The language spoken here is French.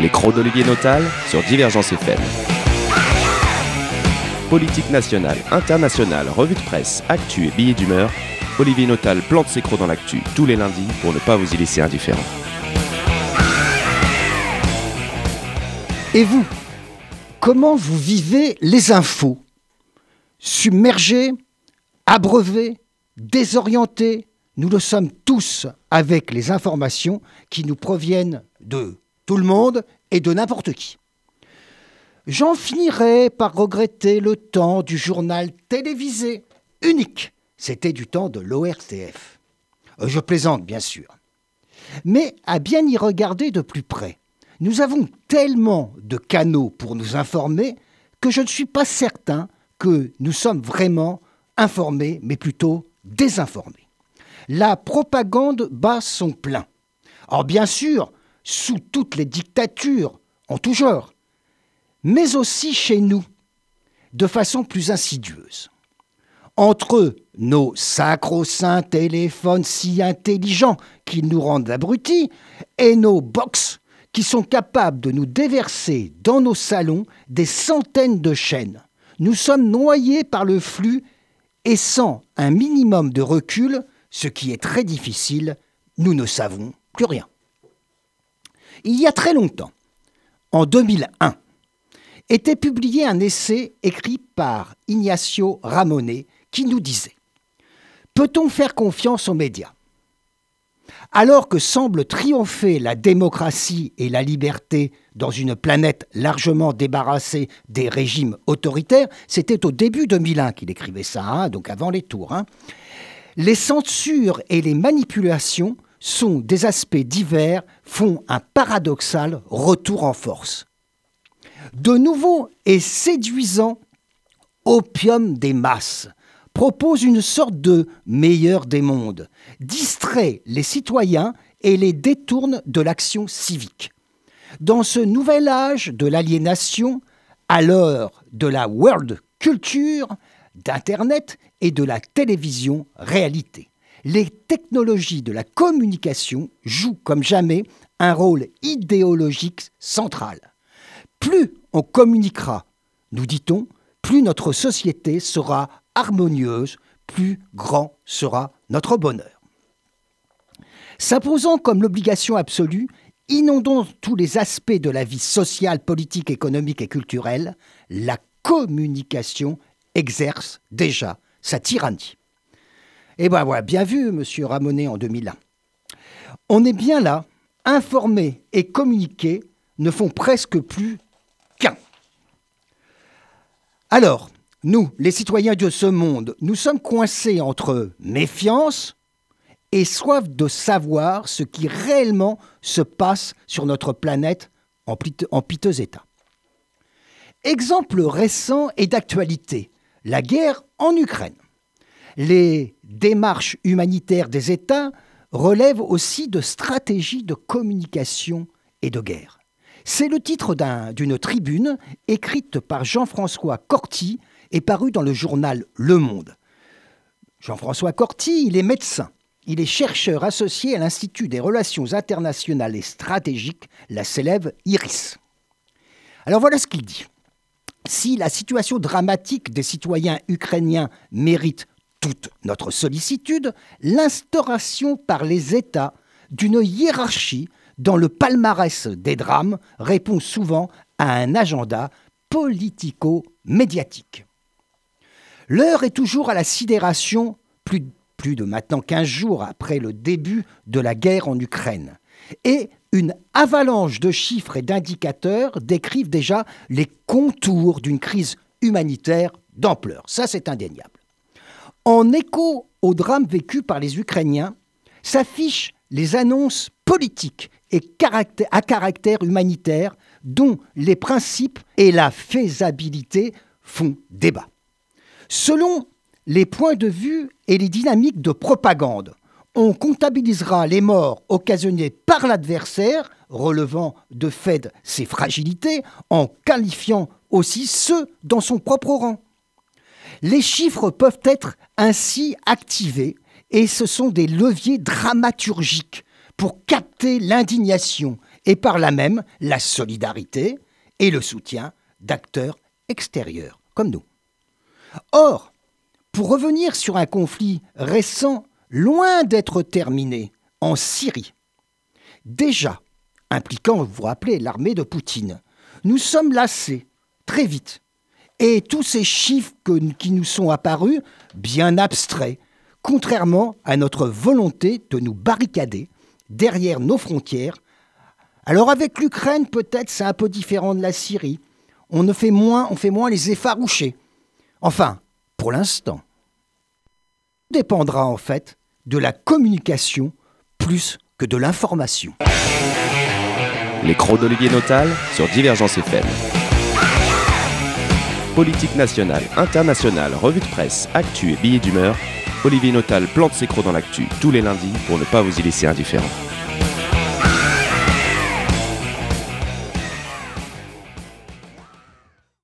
Les crocs d'Olivier Notal sur Divergence FM. Politique nationale, internationale, revue de presse, actu et billets d'humeur, Olivier Notal plante ses crocs dans l'actu tous les lundis pour ne pas vous y laisser indifférent. Et vous, comment vous vivez les infos ? Submergés, abreuvés, désorientés, nous le sommes tous avec les informations qui nous proviennent de tout le monde et de n'importe qui. J'en finirai par regretter le temps du journal télévisé unique. C'était du temps de l'ORTF. Je plaisante, bien sûr. Mais à bien y regarder de plus près, nous avons tellement de canaux pour nous informer que je ne suis pas certain que nous sommes vraiment informés, mais plutôt désinformés. La propagande bat son plein. Alors bien sûr, sous toutes les dictatures, en tout genre, mais aussi chez nous, de façon plus insidieuse. Entre nos sacro-saints téléphones si intelligents qu'ils nous rendent abrutis et nos box qui sont capables de nous déverser dans nos salons des centaines de chaînes, nous sommes noyés par le flux et sans un minimum de recul, ce qui est très difficile, nous ne savons plus rien. Il y a très longtemps, en 2001, était publié un essai écrit par Ignacio Ramonet qui nous disait « Peut-on faire confiance aux médias ? Alors que semble triompher la démocratie et la liberté dans une planète largement débarrassée des régimes autoritaires », c'était au début 2001 qu'il écrivait ça, donc avant les tours. Les censures et les manipulations sont des aspects divers, font un paradoxal retour en force. De nouveau et séduisant opium des masses propose une sorte de meilleur des mondes, distrait les citoyens et les détourne de l'action civique. Dans ce nouvel âge de l'aliénation, à l'heure de la world culture, d'Internet et de la télévision réalité, les technologies de la communication jouent comme jamais un rôle idéologique central. Plus on communiquera, nous dit-on, plus notre société sera harmonieuse, plus grand sera notre bonheur. S'imposant comme l'obligation absolue, inondant tous les aspects de la vie sociale, politique, économique et culturelle, la communication exerce déjà sa tyrannie. Et ben voilà, bien vu, monsieur Ramonet, en 2001. On est bien là, informer et communiquer ne font presque plus qu'un. Alors, nous, les citoyens de ce monde, nous sommes coincés entre méfiance et soif de savoir ce qui réellement se passe sur notre planète en piteux état. Exemple récent et d'actualité, la guerre en Ukraine. Les démarches humanitaires des États relèvent aussi de stratégies de communication et de guerre. C'est le titre d'une tribune écrite par Jean-François Corti et parue dans le journal Le Monde. Jean-François Corti, il est médecin. Il est chercheur associé à l'Institut des relations internationales et stratégiques, la célèbre IRIS. Alors voilà ce qu'il dit. Si la situation dramatique des citoyens ukrainiens mérite toute notre sollicitude, l'instauration par les États d'une hiérarchie dans le palmarès des drames répond souvent à un agenda politico-médiatique. L'heure est toujours à la sidération, plus de maintenant 15 jours après le début de la guerre en Ukraine. Et une avalanche de chiffres et d'indicateurs décrivent déjà les contours d'une crise humanitaire d'ampleur. Ça, c'est indéniable. En écho au drame vécu par les Ukrainiens, s'affichent les annonces politiques et à caractère humanitaire dont les principes et la faisabilité font débat. Selon les points de vue et les dynamiques de propagande, on comptabilisera les morts occasionnés par l'adversaire, relevant de fait ses fragilités, en qualifiant aussi ceux dans son propre rang. Les chiffres peuvent être ainsi activés et ce sont des leviers dramaturgiques pour capter l'indignation et par là même la solidarité et le soutien d'acteurs extérieurs, comme nous. Or, pour revenir sur un conflit récent, loin d'être terminé, en Syrie, déjà impliquant, vous vous rappelez, l'armée de Poutine, nous sommes lassés, très vite, et tous ces chiffres qui nous sont apparus, bien abstraits, contrairement à notre volonté de nous barricader derrière nos frontières. Alors avec l'Ukraine, peut-être c'est un peu différent de la Syrie. On fait moins les effarouchés. Enfin, pour l'instant. Tout dépendra en fait de la communication plus que de l'information. Les crocs d'Olivier Notal sur Divergence FM. Politique nationale, internationale, revue de presse, actu et billets d'humeur, Olivier Notal plante ses crocs dans l'actu tous les lundis pour ne pas vous y laisser indifférent.